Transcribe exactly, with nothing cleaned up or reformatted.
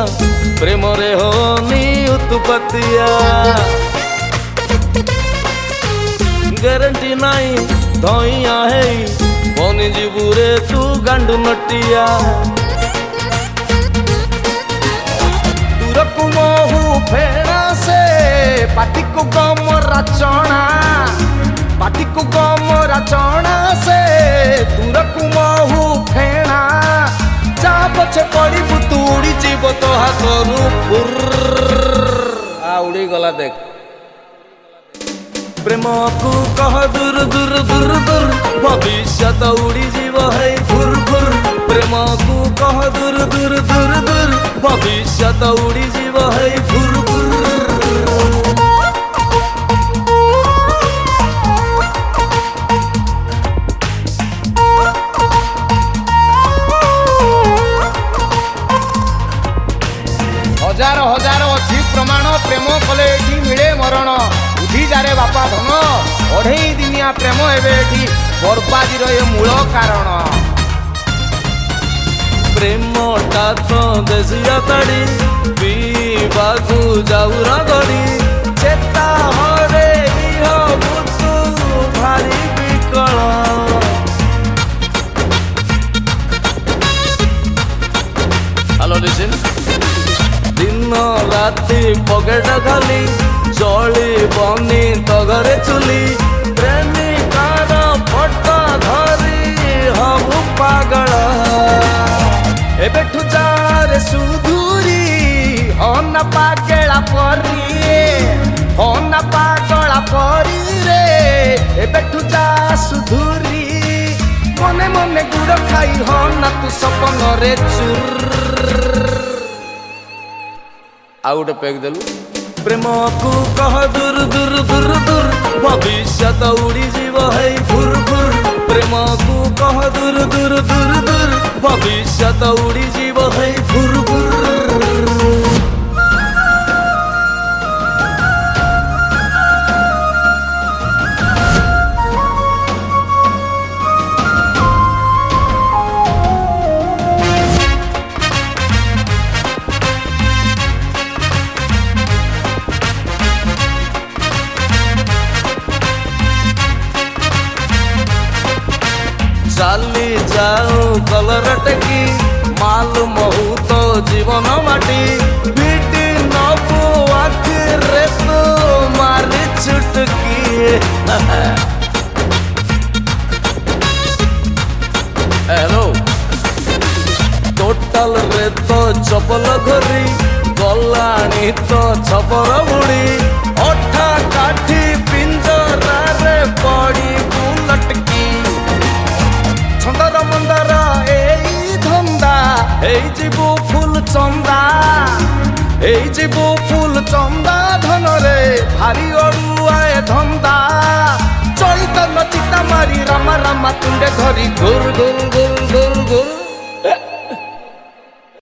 प्रेम रे होनी उत्पत्तिया ग्यारंटी नाई धइया है बनी जीवुरे तू गांडू नटिया दूरकु महू फेणा से पाटी को गम रचना पाटी को गम रचना से दूरकु महू फेणा जा पछे पड़ू तू उड़ी जीव तो हाथरू फुर आ उड़ी गला देख प्रेम को कह दूर दूर दूर दूर भविष्य उड़ी जीव है घुर घुर प्रेम को कह दूर दूर दूर दूर भविष्य उड़ी जीव है घुर घुर हजार हजार अच्छी प्रमाण प्रेम कले एठी मिले मरण बुझी जारे बापा धन अढ़ई दिनिया प्रेम एबे एठी बर्बादी रे मूल कारण प्रेमटा तो देसिया ताड़ी पीवाकू जाऊ रगड़ी चेता हरे इह बुतु भारी विकल हेलो लिसन दिन राति पकेट खाली जली बनी तगरे चुली प्रेमिकार फटा धरी हबु पागल एबेठु जारे सुधुरी हना पागेला परी हना पागला परी रे एबेठु जा सुधुरी मने मने गुड़ खाई हना तू सपन रे चुर आ गोटे पैक देलु प्रेम को कह दूर दूर दूर दूर भविष्य उड़ी जीव है घुर घुर प्रेम को कह दूर दूर दूर दूर भविष्य उड़ी जीव है घुर घुर चाली जाऊ कलर टेकी माल महू तो जीवन माटी बीटी नबू आखिरे तो मारी छुटकी हेलो टोटल रे तो चपल घरी गलानी तो छपर बुड़ी अठा काठी पिंजरा रे पड़ी बुलटकी छंदर मंदर एई धंदा एई जीवु फुल चंदा एई जीवु फुल चंदा धन रे भारी अड़ुआए धंदा चैतन्य चिता मारी रामा रामा तुंडे धरी गुर गुर गुर गुर गुर